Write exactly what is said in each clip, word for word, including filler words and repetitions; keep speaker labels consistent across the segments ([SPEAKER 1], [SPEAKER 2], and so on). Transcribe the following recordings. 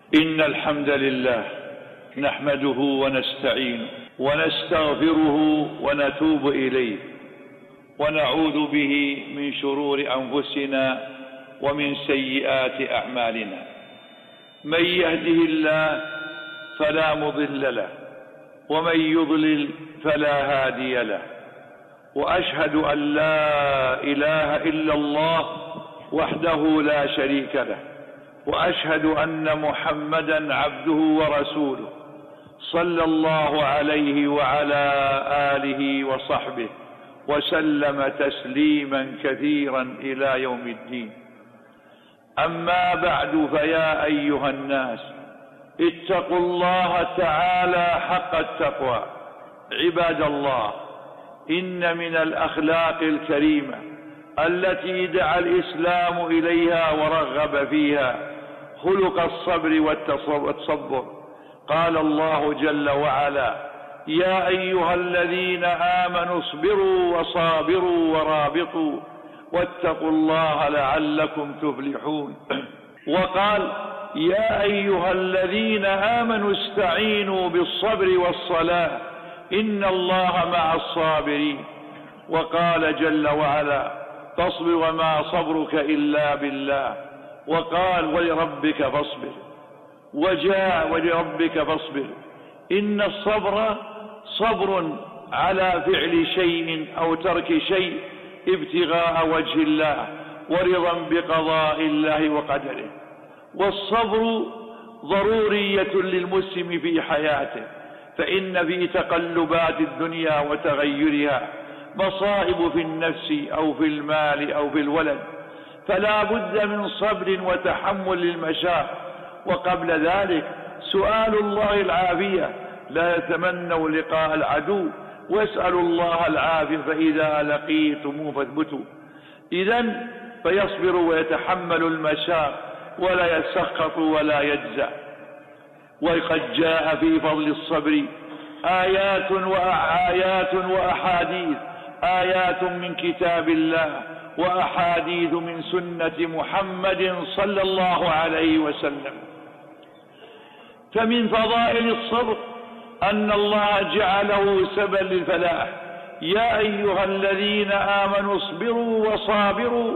[SPEAKER 1] إن الحمد لله نحمده ونستعينه ونستغفره ونتوب إليه ونعوذ به من شرور أنفسنا ومن سيئات أعمالنا. من يهده الله فلا مضل له ومن يضلل فلا هادي له، وأشهد أن لا إله إلا الله وحده لا شريك له، وأشهد أن محمدا عبده ورسوله صلى الله عليه وعلى آله وصحبه وسلم تسليما كثيرا إلى يوم الدين. أما بعد، فيا أيها الناس اتقوا الله تعالى حق التقوى. عباد الله، إن من الأخلاق الكريمة التي دعا الإسلام إليها ورغب فيها خلق الصبر والتصبر. قال الله جل وعلا: يا أيها الذين آمنوا اصبروا وصابروا ورابطوا واتقوا الله لعلكم تفلحون. وقال: يا أيها الذين آمنوا استعينوا بالصبر والصلاة إن الله مع الصابرين. وقال جل وعلا: فاصبر وما صبرك إلا بالله. وقال: ولربك فاصبر. وجاء: ولربك فاصبر. إن الصبر صبر على فعل شيء أو ترك شيء ابتغاء وجه الله ورضا بقضاء الله وقدره. والصبر ضرورية للمسلم في حياته، فإن في تقلبات الدنيا وتغيرها مصائب في النفس أو في المال أو في الولد، فلا بد من صبر وتحمل للمشاق. وقبل ذلك سؤال الله العافية، لا يتمنوا لقاء العدو واسألوا الله العافية فإذا لقيتموه فاثبتوا. إذن فيصبر ويتحمل المشاق ولا يسخط ولا يجزع. وقد جاء في فضل الصبر آيات وآيات وأحاديث، آيات من كتاب الله وأحاديث من سنة محمد صلى الله عليه وسلم. فمن فضائل الصبر أن الله جعله سببا للفلاح. يا أيها الذين آمنوا اصبروا وصابروا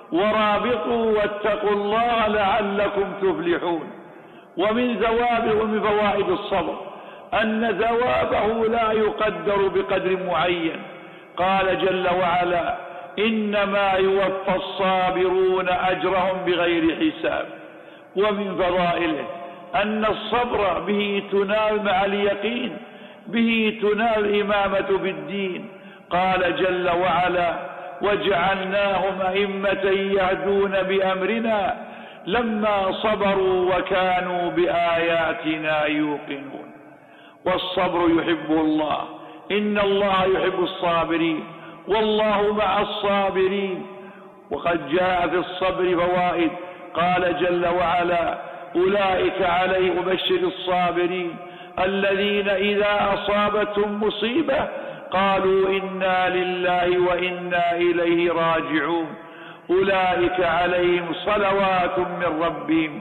[SPEAKER 1] ورابطوا واتقوا الله لعلكم تفلحون. ومن ثوابه ومن فوائد الصبر أن ثوابه لا يقدر بقدر معين. قال جل وعلا: إنما يوفى الصابرون أجرهم بغير حساب. ومن فضائله أن الصبر به تنال مع اليقين، به تنال الإمامة بالدين. قال جل وعلا: وجعلناهم أئمة يهدون بأمرنا لما صبروا وكانوا بآياتنا يوقنون. والصبر يحبه الله، إن الله يحب الصابرين والله مع الصابرين. وقد جاء في الصبر فوائد. قال جل وعلا: أولئك عليه أبشر الصابرين الذين إذا أصابتهم مصيبة قالوا إنا لله وإنا إليه راجعون أولئك عليهم صلوات من ربهم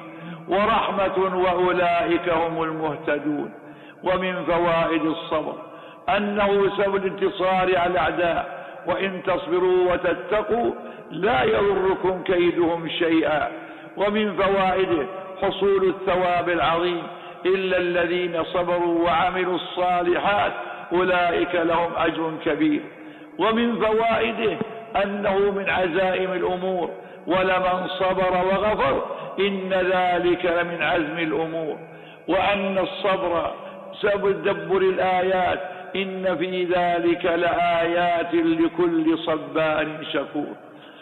[SPEAKER 1] ورحمة وأولئك هم المهتدون. ومن فوائد الصبر أنه سبب الانتصار على الأعداء، وإن تصبروا وتتقوا لا يضركم كيدهم شيئا. ومن فوائده حصول الثواب العظيم، إلا الذين صبروا وعملوا الصالحات أولئك لهم أجر كبير. ومن فوائده أنه من عزائم الأمور، ولمن صبر وغفر إن ذلك لمن عزم الأمور. وأن الصبر سبب تدبر الآيات، إن في ذلك لآيات لكل صبار شكور.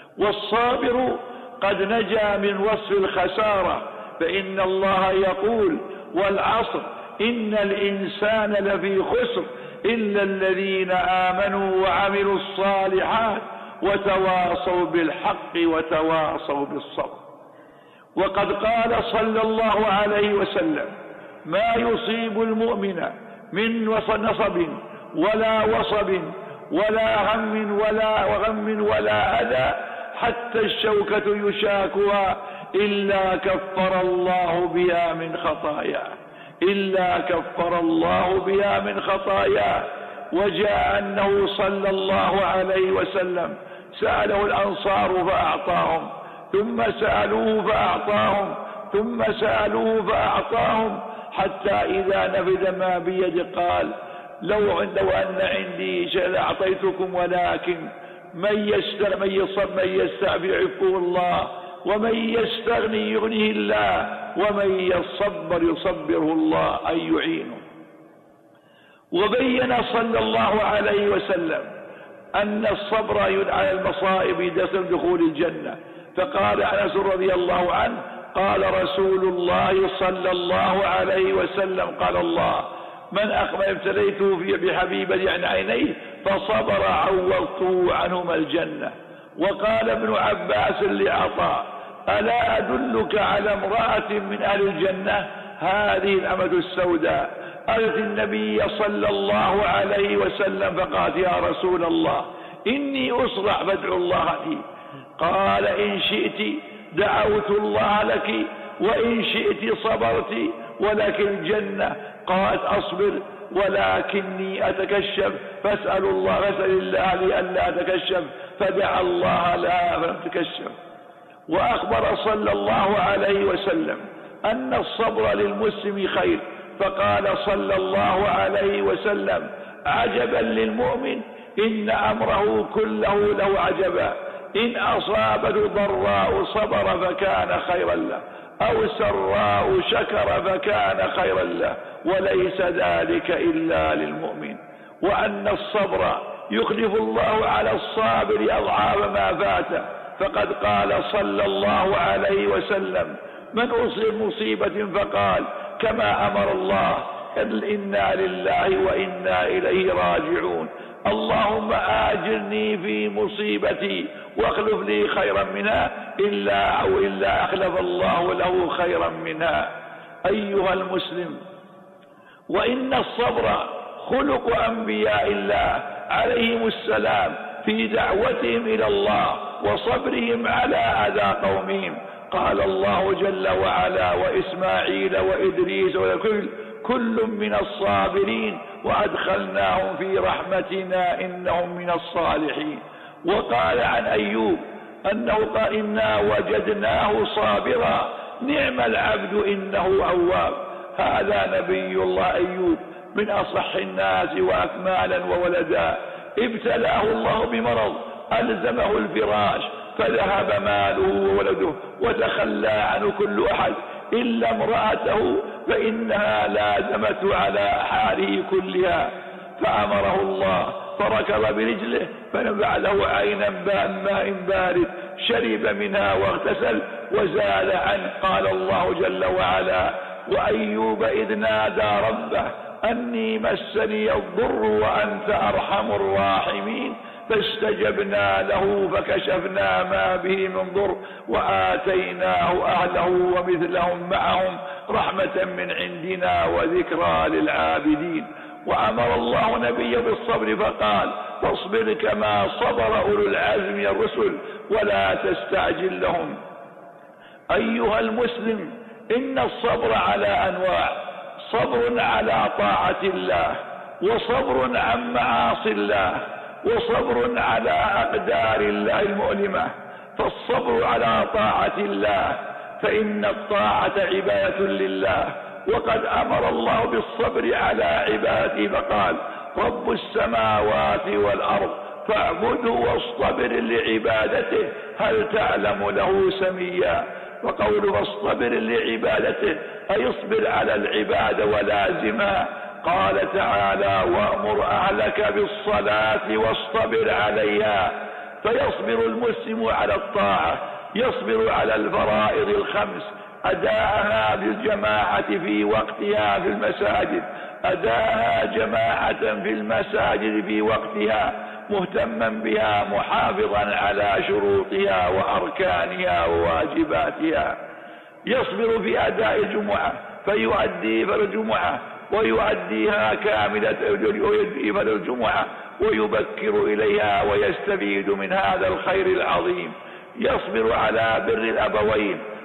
[SPEAKER 1] والصابر قد نجا من وصف الخسارة، فإن الله يقول: والعصر إن الإنسان لفي خسر إلا الذين آمنوا وعملوا الصالحات وتواصوا بالحق وتواصوا بالصبر. وقد قال صلى الله عليه وسلم: ما يصيب المؤمن من نصب ولا وصب ولا هم ولا وغم ولا أذى حتى الشوكة يشاكها إلا كفر الله بها من خطاياه إلا كفر الله بها من خطاياه. وجاء أنه صلى الله عليه وسلم سأله الأنصار فأعطاهم، ثم سألوه فأعطاهم، ثم سألوه فأعطاهم، حتى إذا نفذ ما بيد قال لو, لو أن عندي شيء لأعطيتكم، ولكن من يستغني من يستعفي يعفه الله، ومن يستغني يغنيه الله، ومن يصبر يصبره الله أن يعينه. وبين صلى الله عليه وسلم أن الصبر على المصائب يدخل دخول الجنة، فقال أنس رضي الله عنه قال رسول الله صلى الله عليه وسلم قال الله من أخبر ابتليته بحبيبة عن عينيه فصبر عوضته عنهما الجنة. وقال ابن عباس لعطاء ألا أدلك على امرأة من أهل الجنة؟ هذه الأمة السوداء أتت النبي صلى الله عليه وسلم فقالت يا رسول الله إني أصرع فادعو الله لي. قال إن شئت دعوت الله لك وإن شئت صبرت ولكن الجنة. قالت أصبر ولكني أتكشف فاسأل الله فاسأل الله لئلا أتكشف، فدعا الله لها فلم تكشف. وأخبر صلى الله عليه وسلم أن الصبر للمسلم خير، فقال صلى الله عليه وسلم عجبا للمؤمن إن أمره كله له عجبا، إن أصابته ضراء صبر فكان خيرا له، أو سراء شكر فكان خيرا له، وليس ذلك إلا للمؤمن. وأن الصبر يخلف الله على الصابر أضعاف ما فاته، فقد قال صلى الله عليه وسلم من أصيب مصيبة فقال كما أمر الله إنا لله وإنا إليه راجعون، اللهم آجرني في مصيبتي واخلف لي خيرا منها، إلا أو إلا أخلف الله له خيرا منها. أيها المسلم، وإن الصبر خلق أنبياء الله عليهم السلام في دعوتهم إلى الله وصبرهم على أذى قومهم. قال الله جل وعلا وإسماعيل وإدريس وكل كل من الصابرين وأدخلناهم في رحمتنا إنهم من الصالحين. وقال عن أيوب أنه قال إنا وجدناه صابرا نعم العبد إنه أواب. هذا نبي الله أيوب من أصح الناس وأكمالا وولدا، ابتلاه الله بمرض ألزمه الفراش فذهب ماله وولده وتخلى عنه كل أحد إلا امرأته، فإنها لازمته على حاله كلها، فأمره الله فركض برجله فنبع له عينا ماء بارد شرب منها واغتسل وزال عنه. قال الله جل وعلا وأيوب إذ نادى ربه أني مسني الضر وأنت أرحم الراحمين، فاستجبنا له فكشفنا ما به من ضر وآتيناه أهله ومثلهم معهم رحمة من عندنا وذكرى للعابدين. وأمر الله نبيه بالصبر فقال فاصبر كما صبر أولو العزم من الرسل ولا تستعجل لهم. أيها المسلم، إن الصبر على أنواع، صبر على طاعة الله، وصبر عن معاصي الله، وصبر على أقدار الله المؤلمة. فالصبر على طاعة الله فإن الطاعة عبادة لله، وقد أمر الله بالصبر على عباده فقال رب السماوات والأرض فاعبده واصطبر لعبادته هل تعلم له سميا. وقوله واصطبر لعبادته أي اصبر على العبادة ولازمها. قال تعالى وأمر أهلك بالصلاة واصطبر عليها. فيصبر المسلم على الطاعة، يصبر على الفرائض الخمس، أداءها بالجماعة في وقتها في المساجد، أداءها جماعة في المساجد في وقتها مهتما بها محافظا على شروطها وأركانها وواجباتها. يصبر في أداء الجمعة فيؤدي فالجمعة ويؤديها كاملة ويؤدي فالجمعة ويبكر إليها ويستفيد من هذا الخير العظيم. يصبر على بر الأبوين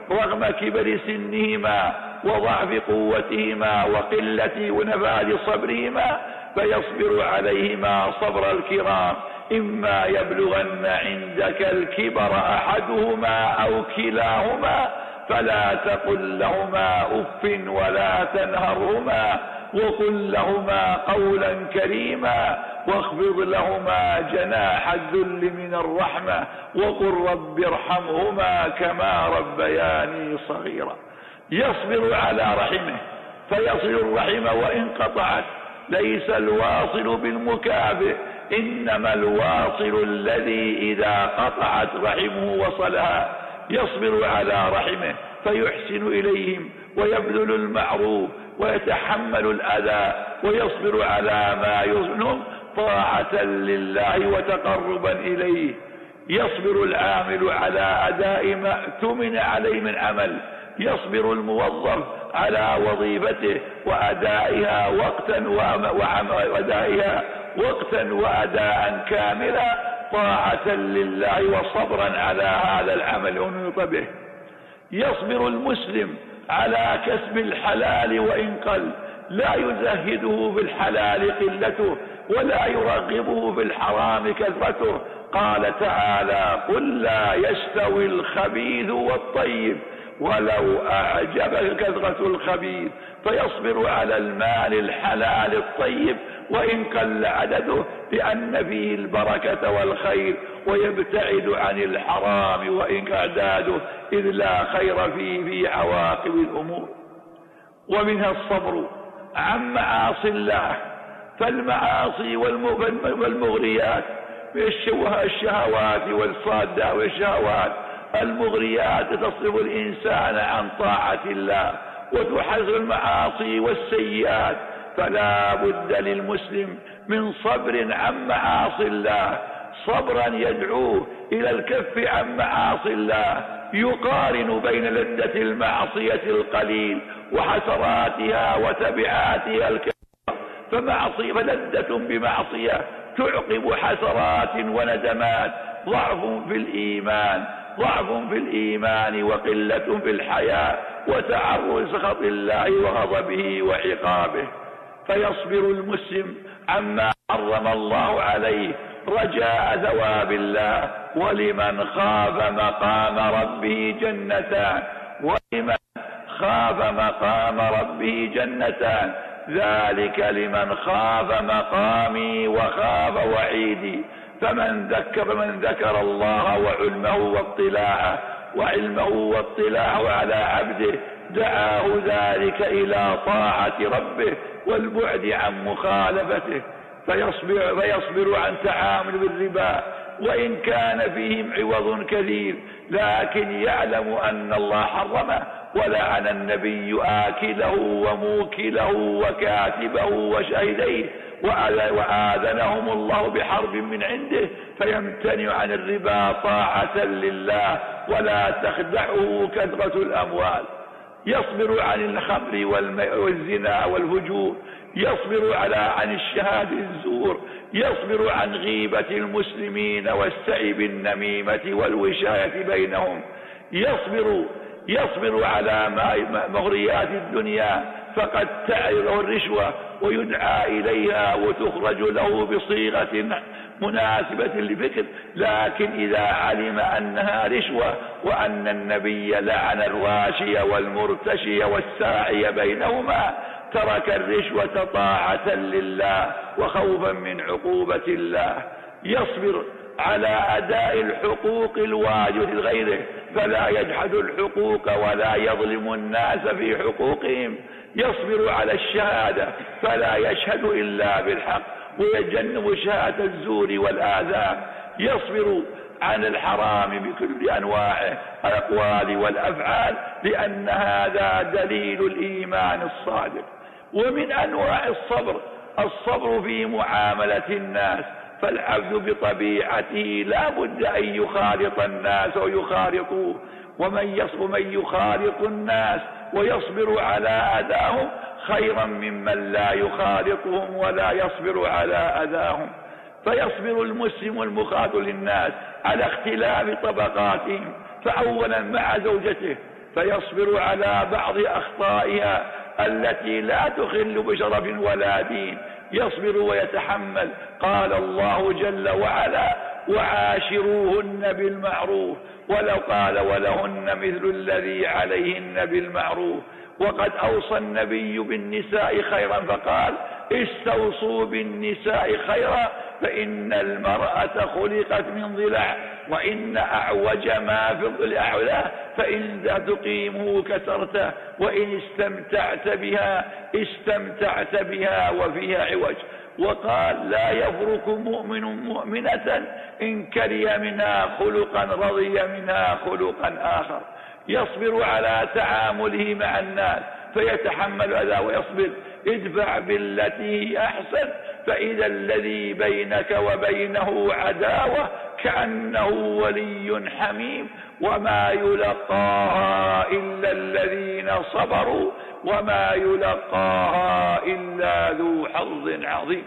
[SPEAKER 1] رغم كبر سنهما وضعف قوتهما وقلة ونفاذ صبرهما، فيصبر عليهما صبر الكرام. إما يبلغن عندك الكبر أحدهما أو كلاهما فلا تقل لهما أف ولا تنهرهما وقل لهما قولا كريما واخفض لهما جناح الذل من الرحمة وقل رب ارحمهما كما ربياني صغيرا. يصبر على رحمه فيصل الرحم وإن قطعت. ليس الواصل بالمكافئ، إنما الواصل الذي إذا قطعت رحمه وصلها. يصبر على رحمه فيحسن إليهم ويبذل المعروف ويتحمل الأذى ويصبر على ما يظلم طاعة لله وتقربا إليه. يصبر العامل على أداء ما اؤتمن عليه من عمل. يصبر الموظف على وظيفته وأدائها وقتا وأدائها وقتا وأداء كاملا طاعة لله وصبرا على هذا العمل ونوط به. يصبر المسلم على كسب الحلال وإن قل، لا يزهده في الحلال قلته ولا يرغبه في الحرام كثرته. قال تعالى: قل لا يستوي الخبيث والطيب ولو أعجبك كثرة الخبيث. فيصبر على المال الحلال الطيب وإن قل عدده لأن فيه البركة والخير، ويبتعد عن الحرام وإن أعداده إذ لا خير فيه في عواقب الأمور. ومنها الصبر عن معاصي الله، فالمعاصي والمغريات الشهوات والصادة والشهوات المغريات تصرف الإنسان عن طاعة الله وتحذر المعاصي والسيئات. فلا بد للمسلم من صبر عن معاصي الله، صبرا يدعوه إلى الكف عن معاصي الله، يقارن بين لذة المعصية القليل وحسراتها وتبعاتها الكثيرة. فمعصية فلذة بمعصية تعقب حسرات وندمات، ضعف في الإيمان ضعف في الإيمان وقلة في الحياة وتعرض سخط الله وغضبه وعقابه. فيصبر المسلم عما حرم الله عليه رجاء ثواب الله. ولمن خاف مقام ربه جنتان ولمن خاف مقام ربه جنتان ذلك لمن خاف مقامي وخاف وعيدي. فمن ذكر من ذكر الله وعلمه واطلاعه وعلمه واطلاعه على عبده دعاه ذلك إلى طاعة ربه والبعد عن مخالفته. فيصبر, فيصبر عن تعامل بالربا وإن كان فيهم عوض كثير، لكن يعلم أن الله حرمه ولعن النبي آكله وموكله وكاتبه وشهديه وآذنهم الله بحرب من عنده، فيمتنع عن الربا طاعة لله ولا تخدعه كثرة الأموال. يصبر عن الخمر والزنا والفجور، يصبر على عن الشهادة الزور، يصبر عن غيبة المسلمين والسعي بالنميمة والوشاية بينهم، يصبر يصبر على مغريات الدنيا فقد تعرض الرشوة ويدعى إليها وتخرج له بصيغة مناسبة للفكر، لكن إذا علم أنها رشوة وأن النبي لعن الراشي والمرتشي والساعي بينهما ترك الرشوة طاعة لله وخوفا من عقوبة الله. يصبر على أداء الحقوق الواجبة لغيره فلا يجحد الحقوق ولا يظلم الناس في حقوقهم. يصبر على الشهادة فلا يشهد إلا بالحق ويجنب شهادة الزور والآثام. يصبر عن الحرام بكل أنواعه الأقوال والأفعال لأن هذا دليل الإيمان الصادق. ومن أنواع الصبر الصبر في معاملة الناس، فالعبد بطبيعته لا بد أن يخالط الناس ويخالطوه، ومن يصبر من يخالط الناس ويصبر على أذاهم خيرا ممن لا يخالطهم ولا يصبر على أذاهم. فيصبر المسلم المخاطب للناس على اختلاف طبقاتهم، فأولا مع زوجته فيصبر على بعض أخطائها التي لا تخل بشرف ولا دين، يصبر ويتحمل. قال الله جل وعلا: وعاشروهن بالمعروف، ولو قال: ولهن مثل الذي عليهن بالمعروف. وقد أوصى النبي بالنساء خيرا فقال: استوصوا بالنساء خيرا فإن المرأة خلقت من ضلع، وإن أعوج ما في الضلع أعلاه، فإن تقيمه كسرته، وإن استمتعت بها استمتعت بها وفيها عوج. وقال: لا يفرق مؤمن مؤمنة إن كره منها خلقا رضي منها خلقا آخر. يصبر على تعامله مع الناس فيتحمل أذى ويصبر. ادفع بالتي هي أحسن فإذا الذي بينك وبينه عداوة كأنه ولي حميم، وما يلقاها إلا الذين صبروا وما يلقاها إلا ذو حظ عظيم.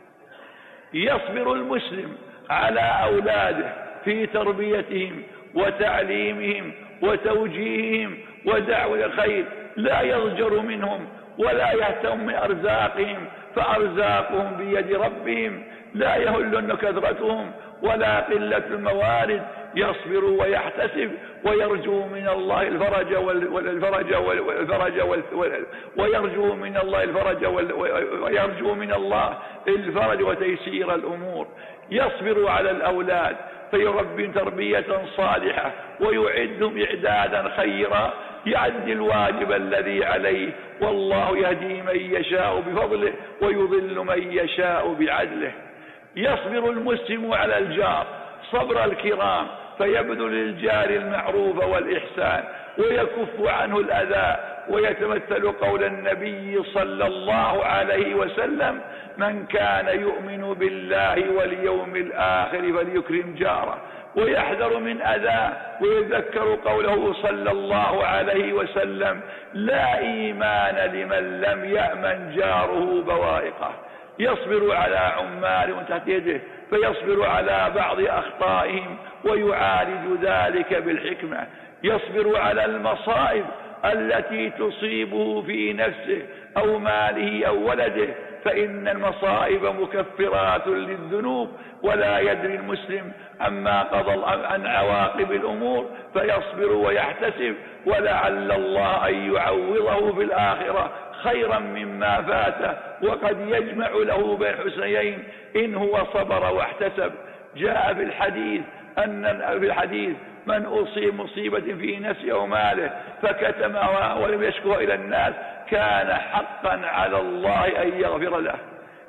[SPEAKER 1] يصبر المسلم على أولاده في تربيتهم وتعليمهم وتوجيههم ودعوة الخير، لا يضجر منهم ولا يهتم من أرزاقهم، فأرزاقهم بيد ربهم، لا يهلن كثرتهم ولا قلة الموارد. يصبر ويحتسب ويرجو من الله الفرج والفرج والفرج ويرجو من الله الفرج ويرجو من الله الفرج وتيسير الأمور. يصبر على الأولاد فيربي تربية صالحة ويعدهم إعدادا خيرا، يعد الواجب الذي عليه، والله يهدي من يشاء بفضله ويضل من يشاء بعدله. يصبر المسلم على الجار صبر الكرام فيبذل للجار المعروف والإحسان ويكف عنه الأذى، ويتمثل قول النبي صلى الله عليه وسلم: من كان يؤمن بالله واليوم الآخر فليكرم جاره ويحذر من أذاه. ويذكر قوله صلى الله عليه وسلم: لا إيمان لمن لم يأمن جاره بوائقه. يصبر على عمال تحت يده فيصبر على بعض أخطائهم ويعالج ذلك بالحكمة. يصبر على المصائب التي تصيبه في نفسه أو ماله أو ولده، فإن المصائب مكفرات للذنوب، ولا يدري المسلم عما قضى عن عواقب الأمور، فيصبر ويحتسب ولعل الله أن يعوضه في الآخرة خيرا مما فاته، وقد يجمع له بين الحسنيين إن هو صبر واحتسب. جاء في الحديث أن في الحديث من أصيب مصيبة في نفسه أو ماله فكتمها ولم يشكوها إلى الناس كان حقا على الله أن يغفر له.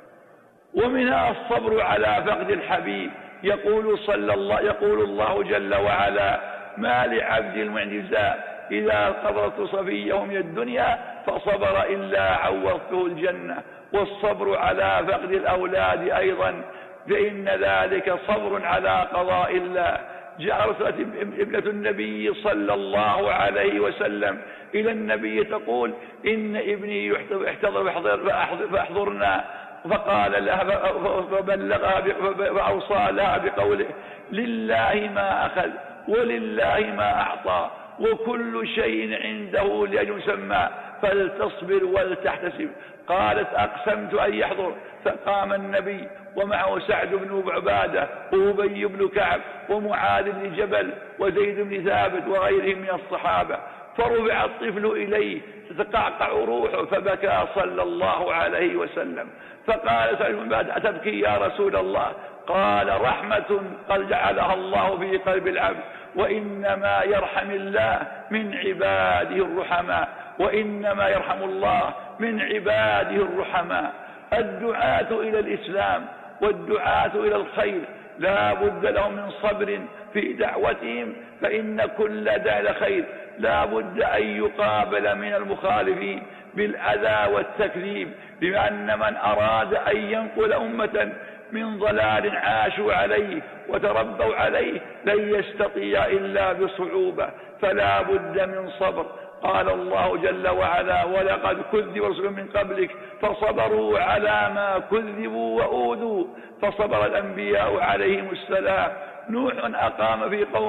[SPEAKER 1] ومنها الصبر على فقد الحبيب. يقول صلى الله يقول الله جل وعلا: ما لعبد المعجزات إذا قبضت صفيه من الدنيا فصبر إلا عوضته الجنة. والصبر على فقد الأولاد أيضا فإن ذلك صبر على قضاء الله. جاء رسالة ابنة النبي صلى الله عليه وسلم إلى النبي تقول: إن ابني يحتضر فاحضرنا، فقال لها فبلغها فأوصى لها بقوله: لله ما أخذ ولله ما أعطى وكل شيء عنده لأجل مسمى فلتصبر ولتحتسب. قالت: أقسمت أن يحضر. فقام النبي ومعه سعد بن عبادة وأبي بن كعب ومعاذ بن جبل وزيد بن ثابت وغيرهم من الصحابة، فرفع الطفل إليه تتقعقع روحه فبكى صلى الله عليه وسلم. فقال سعد بن عبادة: أتبكي يا رسول الله؟ قال: رحمة قد جعلها الله في قلب العبد، وإنما يرحم الله من عباده الرحماء، وإنما يرحم الله من عباده الرحماء. الدعاة إلى الإسلام والدعاة إلى الخير لا بد لهم من صبر في دعوتهم، فإن كل داعي خير لا بد أن يقابل من المخالفين بالأذى والتكذيب، لأن من أراد أن ينقل أمة من ضلال عاشوا عليه وتربوا عليه لن يستطيع إلا بصعوبة، فلا بد من صبر. قال الله جل وعلا: ولقد كذب رسل من قبلك فصبروا على ما كذبوا وأوذوا، فصبر الأنبياء عليهم السلام. نوح أقام في قومه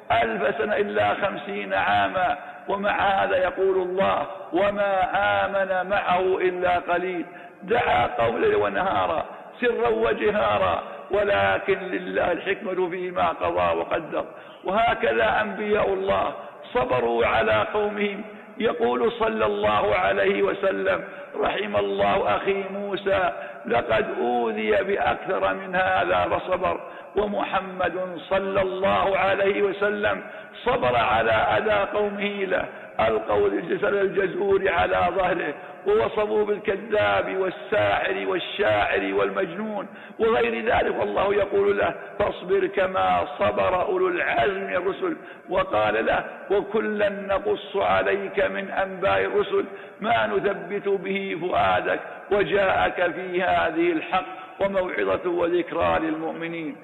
[SPEAKER 1] ألف سنة إلا خمسين عاما، ومع هذا يقول الله وما آمن معه إلا قليل. دعا قوم ليلا ونهارا سرا وجهارا، ولكن لله الحكمة فيما قضى وقدر. وهكذا أنبياء الله صبروا على قومهم. يقول صلى الله عليه وسلم رحم الله أخي موسى لقد أوذي بأكثر من هذا فصبر. ومحمد صلى الله عليه وسلم صبر على أذى قومه له، ألقوا الجسد الجزور على ظهره ووصفوا بالكذاب والساحر والشاعر والمجنون وغير ذلك، والله يقول له فاصبر كما صبر أولو العزم من الرسل. وقال له وكلا نقص عليك من أنباء الرسل ما نثبت به فؤادك وجاءك في هذه الحق وموعظة وذكرى للمؤمنين.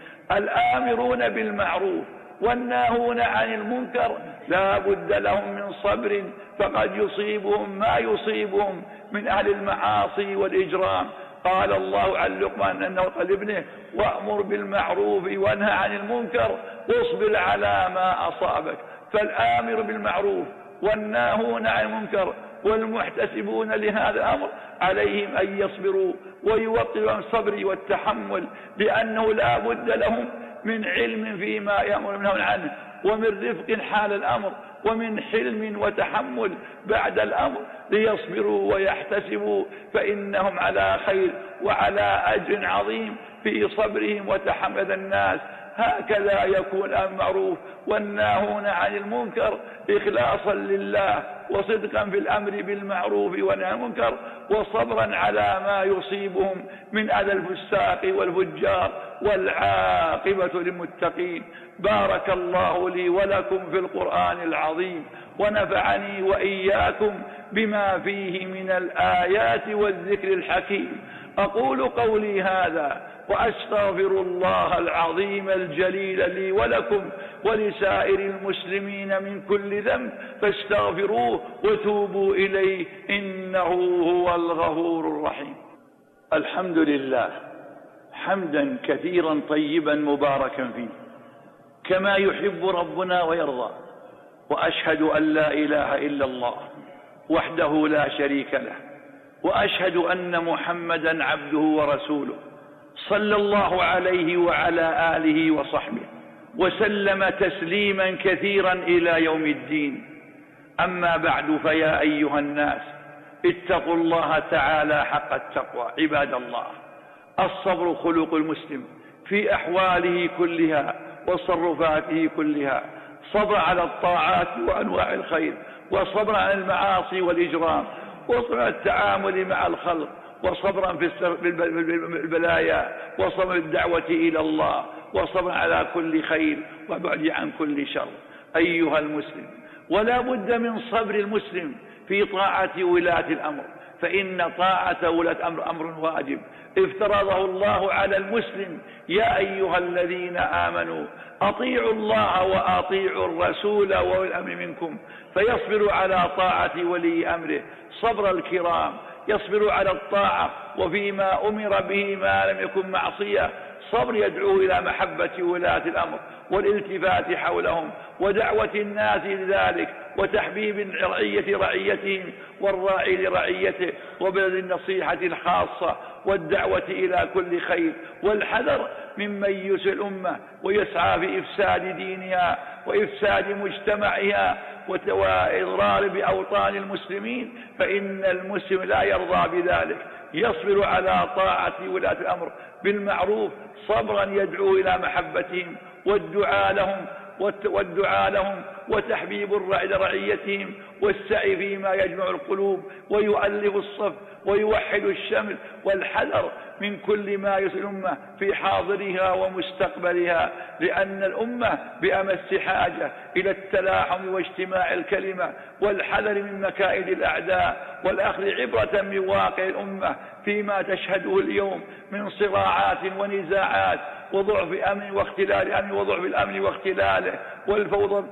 [SPEAKER 1] الآمرون بالمعروف والناهون عن المنكر لا بد لهم من صبر، فقد يصيبهم ما يصيبهم من أهل المعاصي والإجرام. قال الله عن لقمان أنه قال ابنه وأمر بالمعروف وانهى عن المنكر واصبر على ما أصابك. فالآمر بالمعروف والناهون عن المنكر والمحتسبون لهذا الأمر عليهم أن يصبروا ويوطئوا عن الصبر والتحمل، لأنه لا بد لهم من علم فيما يأمر منهم عنه، ومن رفق حال الأمر، ومن حلم وتحمل بعد الأمر، ليصبروا ويحتسبوا، فإنهم على خير وعلى أجر عظيم في صبرهم وتحمل الناس. هكذا يكون المعروف والناهون عن المنكر إخلاصا لله وصدقا في الأمر بالمعروف والنهي عن المنكر، وصبرا على ما يصيبهم من أذى الفساق والفجار، والعاقبة للمتقين. بارك الله لي ولكم في القرآن العظيم، ونفعني وإياكم بما فيه من الآيات والذكر الحكيم. أقول قولي هذا وأستغفر الله العظيم الجليل لي ولكم ولسائر المسلمين من كل ذنب، فاستغفروه وتوبوا إليه إنه هو الغفور الرحيم. الحمد لله حمدا كثيرا طيبا مباركا فيه كما يحب ربنا ويرضى، وأشهد أن لا إله إلا الله وحده لا شريك له، وأشهد أن محمدا عبده ورسوله صلى الله عليه وعلى آله وصحبه وسلم تسليما كثيرا إلى يوم الدين. أما بعد، فيا أيها الناس اتقوا الله تعالى حق التقوى. عباد الله، الصبر خلق المسلم في أحواله كلها وتصرفاته كلها، صبر على الطاعات وأنواع الخير، وصبر على المعاصي والإجرام، وصبر على التعامل مع الخلق، وصبرا في البلايا، وصبر الدعوة إلى الله، وصبر على كل خير وبعد عن كل شر. أيها المسلم، ولا بد من صبر المسلم في طاعة ولاة الأمر، فإن طاعة ولاة الأمر أمر واجب افترضه الله على المسلم. يا أيها الذين آمنوا أطيعوا الله وأطيعوا الرسول وأولي الأمر منكم، فيصبر على طاعة ولي أمره صبر الكرام، يصبر على الطاعة وفيما أمر به ما لم يكن معصية، صبر يدعو إلى محبة ولاة الأمر والالتفات حولهم ودعوة الناس لذلك، وتحبيب الرعية رعيتهم والراعي لرعيته، وبذل النصيحة الخاصة والدعوة إلى كل خير، والحذر ممن يسئ الأمة ويسعى في إفساد دينها وإفساد مجتمعها وإضرار بأوطان المسلمين، فإن المسلم لا يرضى بذلك. يصبر على طاعة ولاة الأمر بالمعروف صبرا يدعو إلى محبتهم والدعاء لهم والدعاء لهم وتحبيب الرعي لرعيتهم، والسعي فيما يجمع القلوب ويؤلف الصف ويوحد الشمل، والحذر من كل ما يصل الأمة في حاضرها ومستقبلها، لأن الأمة بأمس حاجة إلى التلاحم واجتماع الكلمة والحذر من مكائد الأعداء، والأخذ عبرة من واقع الأمة فيما تشهده اليوم من صراعات ونزاعات وضعف أمن واختلال أمن وضعف الأمن واختلاله والفوضى, والفوضى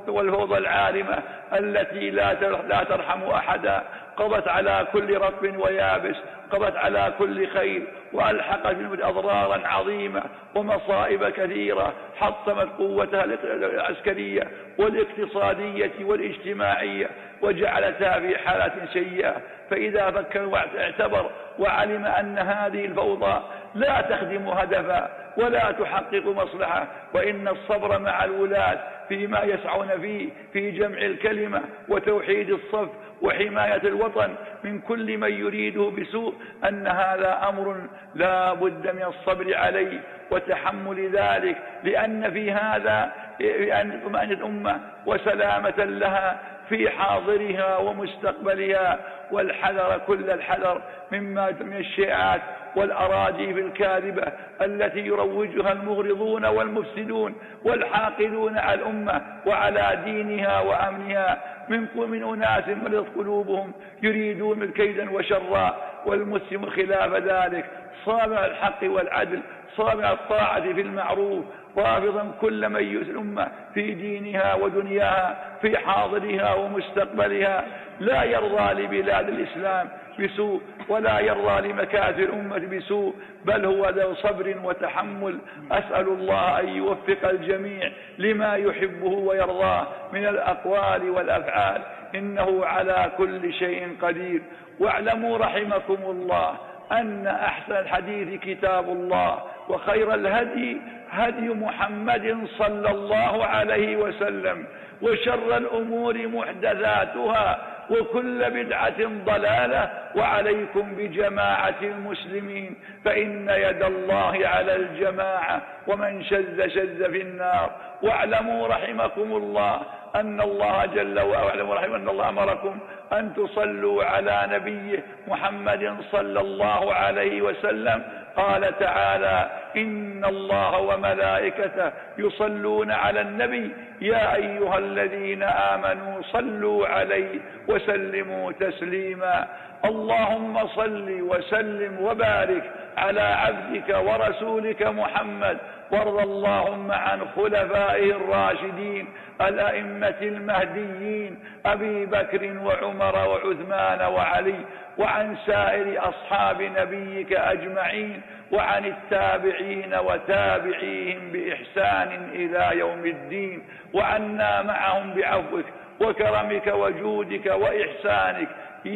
[SPEAKER 1] تقبض العالمة التي لا ترحم أحدا، قضت على كل رطب ويابس، قضت على كل خير، وألحقت بالموت أضرارا عظيمة ومصائب كثيرة، حطمت قوتها العسكرية والاقتصادية والاجتماعية وجعلتها في حالة سيئة. فإذا فكر واعتبر وعلم أن هذه الفوضى لا تخدم هدفا ولا تحقق مصلحة، وإن الصبر مع الولاة فيما يسعون فيه في جمع الكلمة وتوحيد الصف وحماية الوطن من كل من يريده بسوء، أن هذا أمر لا بد من الصبر عليه وتحمل ذلك، لأن في هذا أن طمأنينة الأمة وسلامة لها في حاضرها ومستقبلها، والحذر كل الحذر مما من الشائعات والأراجيف الكاذبة التي يروجها المغرضون والمفسدون والحاقدون على الأمة وعلى دينها وأمنها من من أناس مرضت قلوبهم يريدون كيدا وشرا، والمسلم خلاف ذلك صابع الحق والعدل، صابع الطاعة في المعروف، رافضا كل من يؤذي الأمة في دينها ودنياها في حاضرها ومستقبلها، لا يرضى لبلاد الإسلام بسوء ولا يرضى لمكاتب الأمة بسوء، بل هو ذو صبر وتحمل. أسأل الله أن يوفق الجميع لما يحبه ويرضاه من الأقوال والأفعال، إنه على كل شيء قدير. واعلموا رحمكم الله أن أحسن الحديث كتاب الله، وخير الهدي هدي محمد صلى الله عليه وسلم، وشر الأمور محدثاتها، وكل بدعة ضلالة، وعليكم بجماعة المسلمين فإن يد الله على الجماعة، ومن شذ شذ في النار. واعلموا رحمكم الله أن الله جل وعلا رحمه أن الله أمركم أن تصلوا على نبيه محمد صلى الله عليه وسلم. قال تعالى: إن الله وملائكته يصلون على النبي يا أيها الذين آمنوا صلوا عليه وسلموا تسليما. اللهم صل وسلم وبارك على عبدك ورسولك محمد، وارض اللهم عن خلفائه الراشدين الأئمة المهديين أبي بكر وعمر وعثمان وعلي، وعن سائر أصحاب نبيك أجمعين، وعن التابعين وتابعيهم بإحسان إلى يوم الدين، وعنا معهم بعفوك وكرمك وجودك وإحسانك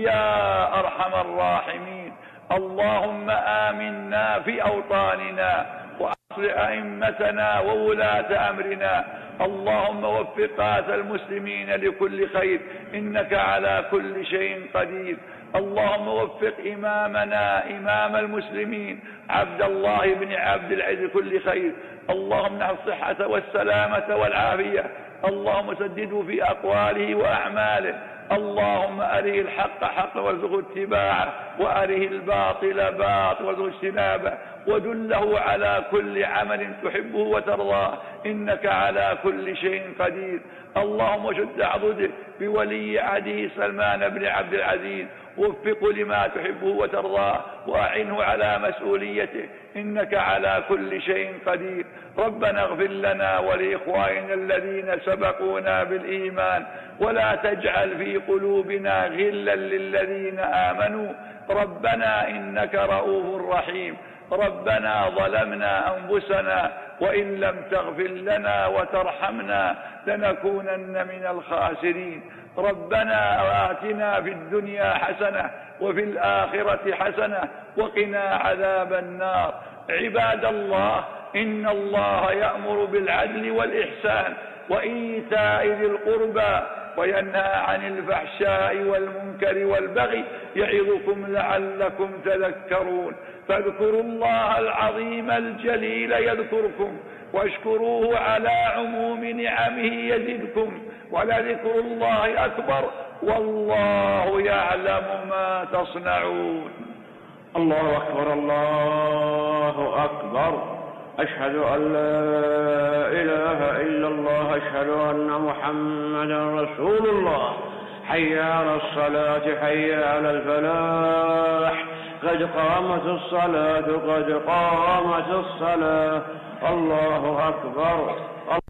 [SPEAKER 1] يا أرحم الراحمين. اللهم آمنا في أوطاننا وأصلح أئمتنا وولاة أمرنا. اللهم وفق قادة المسلمين لكل خير، إنك على كل شيء قدير. اللهم وفق إمامنا إمام المسلمين عبد الله بن عبد العزيز كل خير. اللهم نحن الصحة والسلامة والعافية. اللهم سدده في أقواله وأعماله. اللهم أره الحق حقا وارزقه اتباعه، وأره الباطل باطلا وارزقه اجتنابه، ودله على كل عمل تحبه وترضاه، إنك على كل شيء قدير. اللهم شد عضده بولي عهده سلمان بن عبد العزيز، وفقه لما تحبه وترضاه، وأعنه على مسؤوليته، إنك على كل شيء قدير. ربنا اغفر لنا ولإخواننا الذين سبقونا بالإيمان، ولا تجعل في قلوبنا غلا للذين آمنوا، ربنا إنك رؤوف رحيم. ربنا ظلمنا أنفسنا وإن لم تغفر لنا وترحمنا لنكونن من الخاسرين. ربنا آتنا في الدنيا حسنة وفي الآخرة حسنة وقنا عذاب النار. عباد الله، إن الله يأمر بالعدل والإحسان وإيتاء ذي القربى وينهى عن الفحشاء والمنكر والبغي، يعظكم لعلكم تذكرون. فاذكروا الله العظيم الجليل يذكركم، واشكروه على عموم نعمه يزدكم، ولذكر الله أكبر، والله يعلم ما تصنعون.
[SPEAKER 2] الله أكبر الله أكبر. أشهد أن لا إله إلا الله. أشهد أن محمدا رسول الله. حي على الصلاة، حي على الفلاح، قد قامت الصلاة، قد قامت الصلاة. الله أكبر.